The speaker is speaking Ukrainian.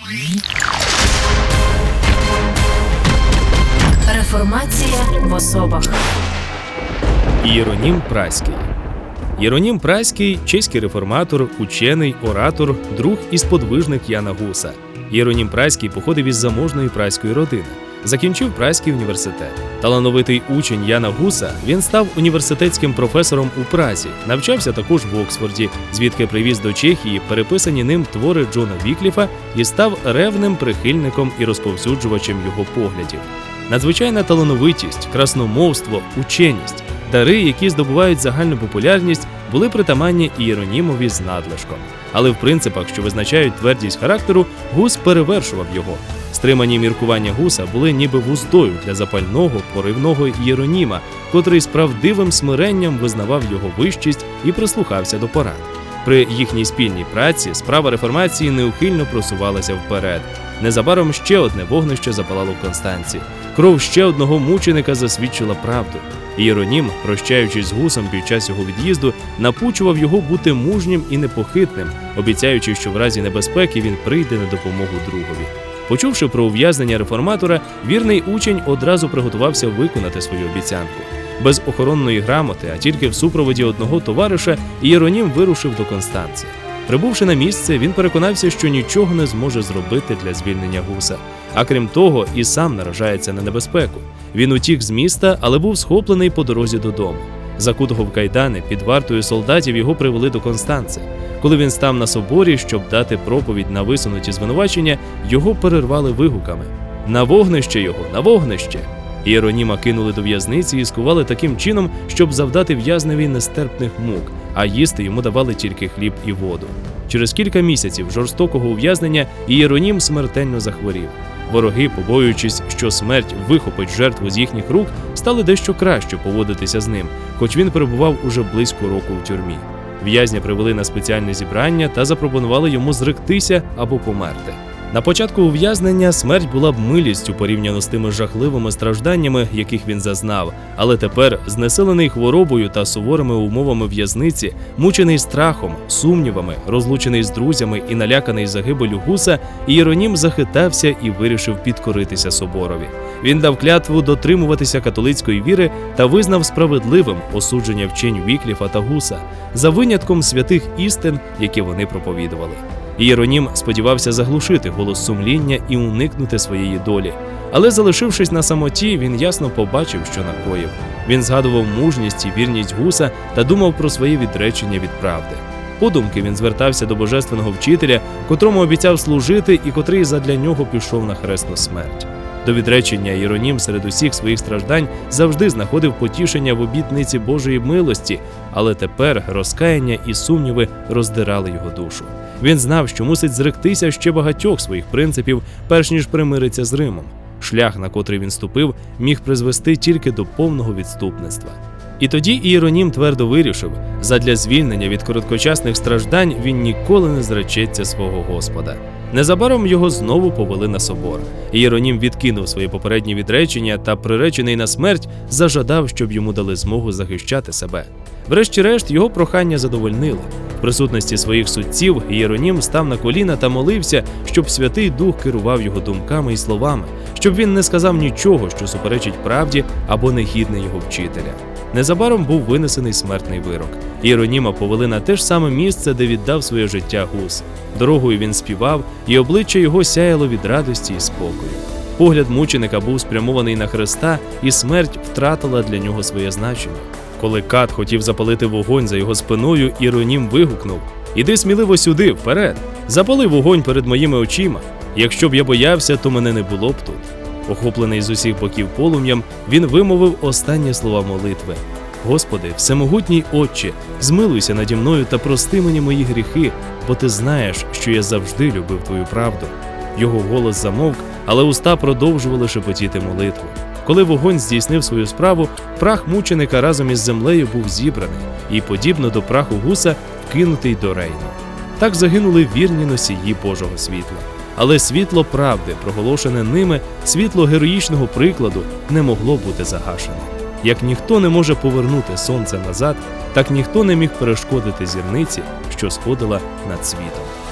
Реформація в особах. Ієронім Праський. Ієронім Праський – чеський реформатор, учений, оратор, друг і сподвижник Яна Гуса. Ієронім Праський походив із заможної праської родини. Закінчив Празький університет. Талановитий учень Яна Гуса, він став університетським професором у Празі, навчався також в Оксфорді, звідки привіз до Чехії переписані ним твори Джона Вікліфа і став ревним прихильником і розповсюджувачем його поглядів. Надзвичайна талановитість, красномовство, ученість – дари, які здобувають загальну популярність, були притаманні Ієронімові з надлишком. Але в принципах, що визначають твердість характеру, Гус перевершував його. Стримані міркування Гуса були ніби вуздою для запального, поривного Ієроніма, котрий з правдивим смиренням визнавав його вищість і прислухався до порад. При їхній спільній праці справа реформації неухильно просувалася вперед. Незабаром ще одне вогнище запалало в Констанці. Кров ще одного мученика засвідчила правду. Ієронім, прощаючись з Гусом під час його від'їзду, напучував його бути мужнім і непохитним, обіцяючи, що в разі небезпеки він прийде на допомогу другові. Почувши про ув'язнення реформатора, вірний учень одразу приготувався виконати свою обіцянку. Без охоронної грамоти, а тільки в супроводі одного товариша, Ієронім вирушив до Констанци. Прибувши на місце, він переконався, що нічого не зможе зробити для звільнення Гуса. А крім того, і сам наражається на небезпеку. Він утік з міста, але був схоплений по дорозі додому. Закутого в кайдани, під вартою солдатів його привели до Констанци. Коли він став на соборі, щоб дати проповідь на висунуті звинувачення, його перервали вигуками: «На вогнище його! На вогнище!» Ієроніма кинули до в'язниці і скували таким чином, щоб завдати в'язневі нестерпних мук, а їсти йому давали тільки хліб і воду. Через кілька місяців жорстокого ув'язнення Ієронім смертельно захворів. Вороги, побоюючись, що смерть вихопить жертву з їхніх рук, стали дещо краще поводитися з ним, хоч він перебував уже близько року в тюрмі. В'язня привели на спеціальне зібрання та запропонували йому зректися або померти. На початку ув'язнення смерть була б милістю порівняно з тими жахливими стражданнями, яких він зазнав, але тепер, знесилений хворобою та суворими умовами в'язниці, мучений страхом, сумнівами, розлучений з друзями і наляканий загибелю Гуса, Ієронім захитався і вирішив підкоритися соборові. Він дав клятву дотримуватися католицької віри та визнав справедливим осудження вчень Вікліфа та Гуса, за винятком святих істин, які вони проповідували. Ієронім сподівався заглушити голос сумління і уникнути своєї долі. Але, залишившись на самоті, він ясно побачив, що накоїв. Він згадував мужність і вірність Гуса та думав про своє відречення від правди. Подумки він звертався до божественного вчителя, котрому обіцяв служити і котрий задля нього пішов на хресну смерть. До відречення Ієронім серед усіх своїх страждань завжди знаходив потішення в обітниці Божої милості, але тепер розкаяння і сумніви роздирали його душу. Він знав, що мусить зректися ще багатьох своїх принципів, перш ніж примириться з Римом. Шлях, на котрий він ступив, міг призвести тільки до повного відступництва. І тоді Ієронім твердо вирішив, задля звільнення від короткочасних страждань він ніколи не зречеться свого Господа. Незабаром його знову повели на собор. Ієронім відкинув свої попередні відречення та, приречений на смерть, зажадав, щоб йому дали змогу захищати себе. Врешті-решт його прохання задовольнили. В присутності своїх судців Ієронім став на коліна та молився, щоб Святий Дух керував його думками і словами, щоб він не сказав нічого, що суперечить правді або не гідне його вчителя. Незабаром був винесений смертний вирок. Ієроніма повели на те ж саме місце, де віддав своє життя Гус. Дорогою він співав, і обличчя його сяяло від радості і спокою. Погляд мученика був спрямований на Христа, і смерть втратила для нього своє значення. Коли кат хотів запалити вогонь за його спиною, Ієронім вигукнув: «Іди сміливо сюди, вперед! Запали вогонь перед моїми очима! Якщо б я боявся, то мене не було б тут». Охоплений з усіх боків полум'ям, він вимовив останні слова молитви: «Господи, всемогутній Отче, змилуйся наді мною та прости мені мої гріхи, бо ти знаєш, що я завжди любив твою правду». Його голос замовк, але уста продовжували шепотіти молитву. Коли вогонь здійснив свою справу, прах мученика разом із землею був зібраний і, подібно до праху Гуса, вкинутий до Рейну. Так загинули вірні носії Божого світла. Але світло правди, проголошене ними, світло героїчного прикладу, не могло бути загашене. Як ніхто не може повернути сонце назад, так ніхто не міг перешкодити зірниці, що сходила над світом.